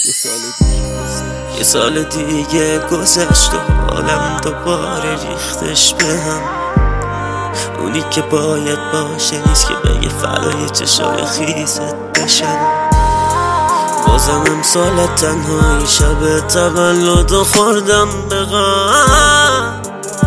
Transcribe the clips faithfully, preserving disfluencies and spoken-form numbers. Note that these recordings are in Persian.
یه سال دیگه یه سال دیگه گذشت و حالم دوباره ریختش به هم. اونی که باید باشه نیست که بگه فدای چشای خیست بشم. بازم امسال تنهایی شب تولد و خوردم به غم.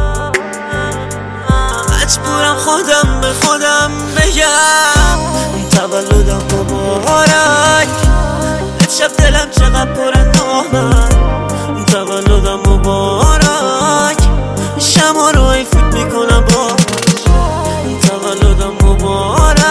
مجبورم خودم به خودم بگم تولدم مبارک. امشب دلم چقدر پر نامد تولدم مبارک. شما رو ای فوت میکنم باش تولدم مبارک.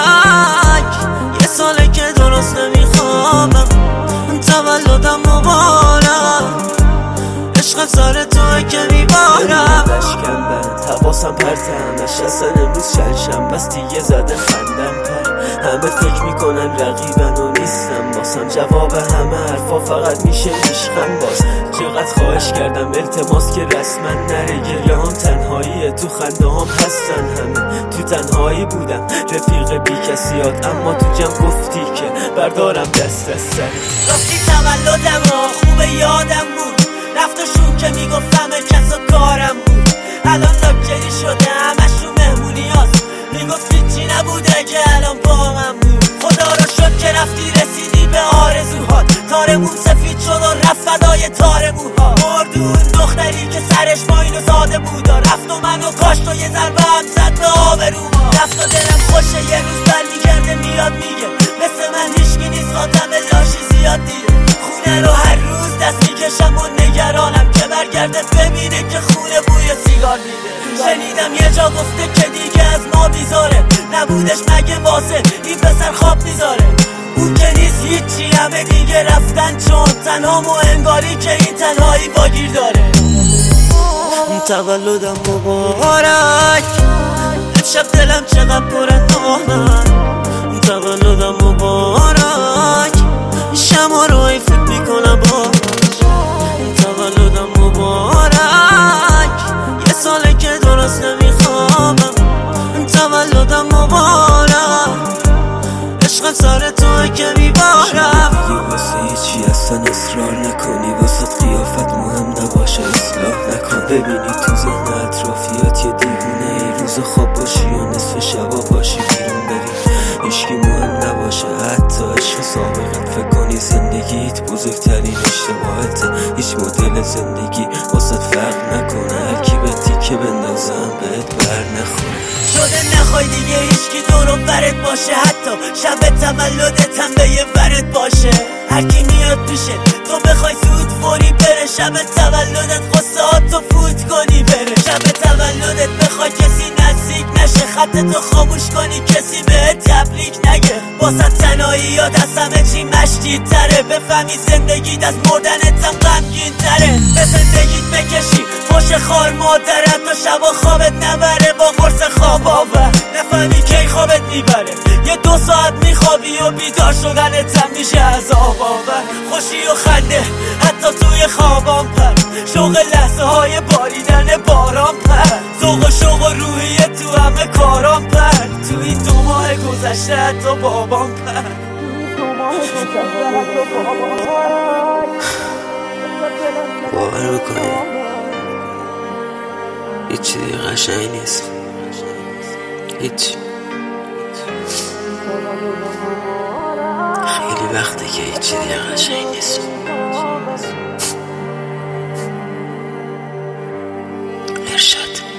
یه ساله که درست نمیخوابم تولدم مبارک. عشقم سر توه که میبارم بشکم بند حواسم پرتم نشستن امروز شلشم بس دیگه زده خندم پر. همه فکر میکنن رقیبن و نیستم باسم جواب همه حرفا فقط میشه عشقم باز. چقدر خواهش کردم التماس که رسما نره گریه هم تنهاییه تو خنده هم هستن همه. تو تنهایی بودم رفیق بی کسیات اما تو جمع گفتی که بردارم دست از سر. راستی تولدم ها خوب یادم بود رفت و شون که میگفتم کس و کارم بود. الان لاکچری شده همشون مهمونی هاست میگفتی چی نبوده که الان با من بود. خدا رو شد که رفتی رسیدی به آرزوهات. تارمون سفید شد و رفت فدای تار موها. مردون دختری که سرش با اینو زاده بود رفت و منو کاشت و یه ضربه هم زد به آبروها. رفت و دلم خوشه یه روز برمیگرده میاد میگه مثل من هیچکی نیست خاطم لاشی زیاد دیره. خونه رو هر روز دست میکشم و نگرانم که برگرده ببینه که خونه بوی سیگار میده. شنیدم یه جا گفته که دیگه از ما بیزاره نبودش مگه واسه این پسر خواب میذاره. اون که نیست هیچی همه دیگه رفتن چون تنها مو انگاری که این تنهایی واگیر داره. تولدم مبارک. امشب دلم چقدر پر نامد تولدم مبارک. شما رو ای فوت میکنم باش تولدم مبارک. یه ساله که درست نمیخوابم تولدم مبارک. عشقم سر توه که میبارم. دیگه واسه هیچی اصلا اصرار نکنی واسه قیافت مهم نباشه اصلاح نکن. ببینی تو ذهن اطرافیات یه دیوونه ای روز خواب باشی و نصف شبا باشی بیرون بری هیچکی مهم نباشه حتی عشق سابقت. فکر کنی زندگیت بزرگترین اشتباهته. هیچ مدل زندگی واسه فرق نکنه هرکی به تیکه بندازم بهت بر نخوره. شده نخوای دیگه هیچکی دور و برت باشه حتی شب تولدت هم به یه ورت باشه. هرکی میاد پیشه تو بخوای زود فوری بره. شب تولدت قصهاتو فوت کنی بره. شب تولدت بخوای کسی نزدیک نشه خطتو خاموش کنی کسی بهت تبریک نگه. واسه تنهایی یاد از همه چی مشتی تره. بفهمی زندگیت از مردنت هم غمگین تره. به زندگیت بکشی فوش خار مادرت و شبا خوابت نبره با قرص خواب آور. نفهمی کی خوابت میبره یه دو ساعت میخوابی و بیدار شدنت هم میشه عذاب آور. خوشی و خنده حتی توی خوابام پر. شوق لحظه های باریدن باران پر. ذوق و شوق و روحیه تو همه کارام پر. تو این دو ماه گذشته حتی بابام پر. باور بکنی هیچ چیزی قشنگ نیست. هیچ خیلی وقته که هیچ چیزی قشنگ نیست. ارشاد